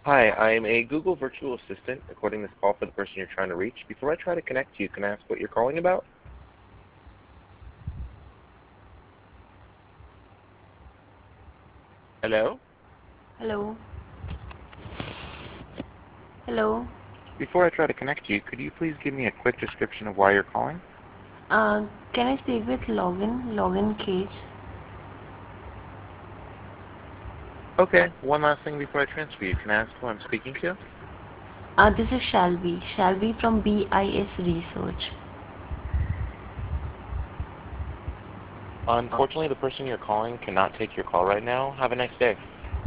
Hi, I'm a Google virtual assistant recording this call for the person you're trying to reach. Before I try to connect you, can I ask what you're calling about? Hello? Hello. Hello. Before I try to connect you, could you please give me a quick description of why you're calling? Can I speak with Login Cage? Okay, one last thing before I transfer you. Can I ask who I'm speaking to? This is Shalvi from BIS Research. Unfortunately, the person you're calling cannot take your call right now. Have a nice day.